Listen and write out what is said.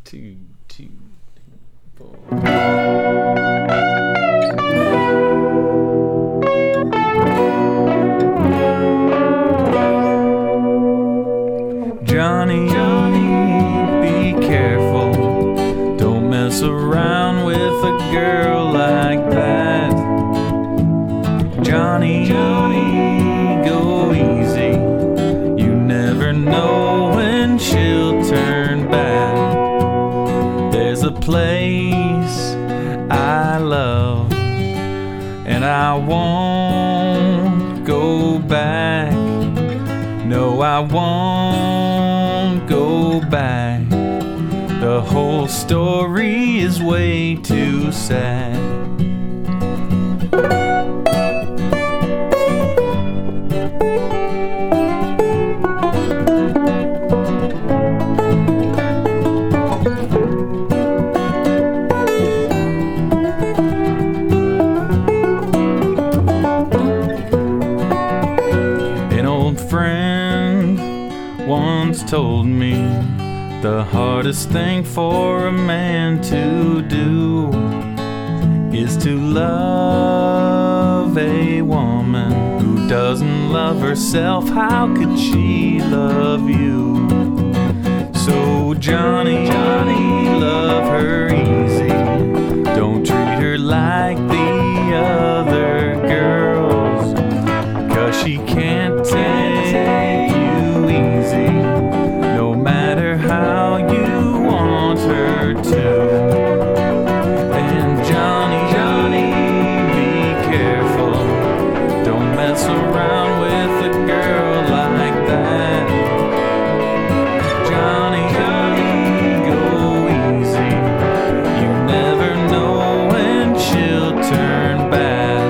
two, two, four. Johnny, be careful. Don't mess around with a girl like that. Johnny, go easy. You never know when she'll turn bad. There's a place I love, and I won't go back. No, I won't go back. The whole story is way too sad. An old friend once told me the hardest thing for a man to do is to love a woman who doesn't love herself. How could she love you? So Johnny, love her easy. Don't treat her like the other girls, 'cause she can't take you easy, no matter how you want her to. And Johnny, be careful. Don't mess around with a girl like that. Johnny, go easy. You never know when she'll turn bad.